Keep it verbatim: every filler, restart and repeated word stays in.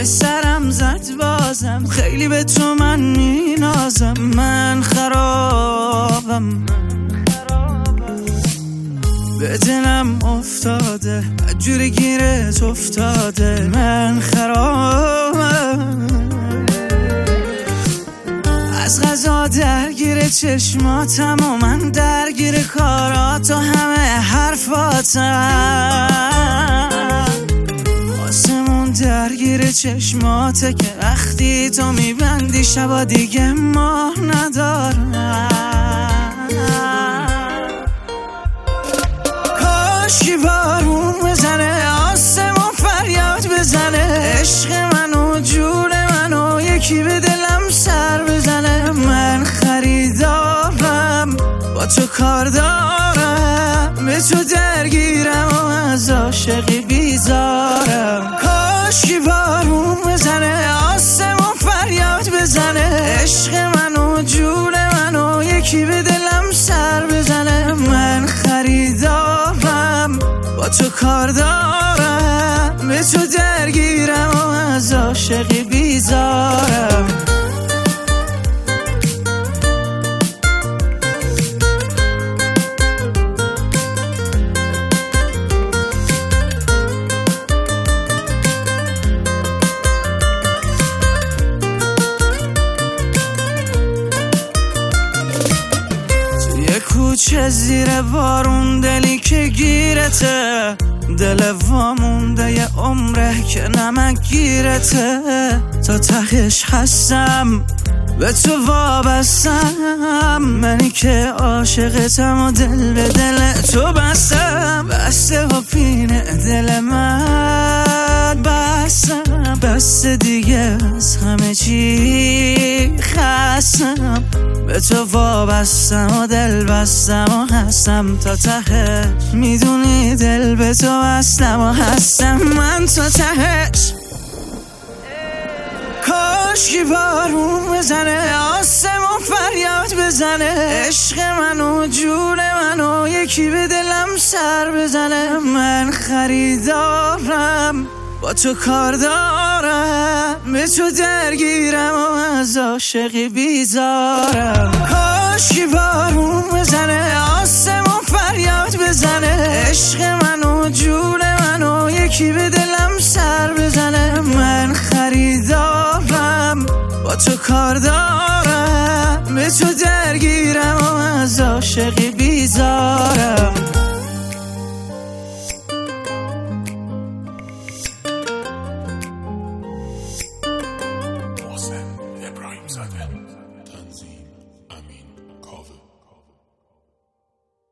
سرم زد بازم، خیلی به تو من مینازم. من خرابم، به دلم افتاده جوری گیرت افتاده. من خرابم، از غذا درگیر چشماتم و من درگیر کارات و همه حرفاتم. آسمون درگیر چشماته که وقتی تو میبندی شبا دیگه ماه ندارم. کاشکی بارون بزنه، آسمون فریاد بزنه، عشق منو جون منو یکی به دلم سر بزنه. من خریدارم، با تو کار دارم، به تو درگیرم و از عاشقی بیزارم. کاشکی بارون بزنه، آسمون فریاد بزنه، عشق منو جون منو یکی به دلم سر بزنه. من خریدارم، با تو کار دارم، به تو درگیرم و از عاشقی بیزارم. کوچه زیر بارون دلی که گیرته، دل وامونده یه عمره که نمک گیرته. تا تهش هستم، به تو وابستم، منی که عاشقتم و دل به دل تو بستم. بسته و پینه دل من بستم، بسته دیگه از همه چی خستم. به تو وابستم و دل بستم و هستم تا تهش، میدونی دل به تو بستم و هستم من تا تهش. کاشکی بارون بزنه، آسمون فریاد بزنه، عشق منو جون منو یکی به دلم سر بزنه. من خریدارم، با تو کار دارم، به تو درگیرم و از عاشقی بیزارم. کاشکی بارون بزنه، آسمون فریاد بزنه، عشق منو جون منو یکی به دلم سر بزنه. من خریدارم، با تو کار دارم، به تو درگیرم و از عاشقی بیزارم. تنظیم امین کاوه.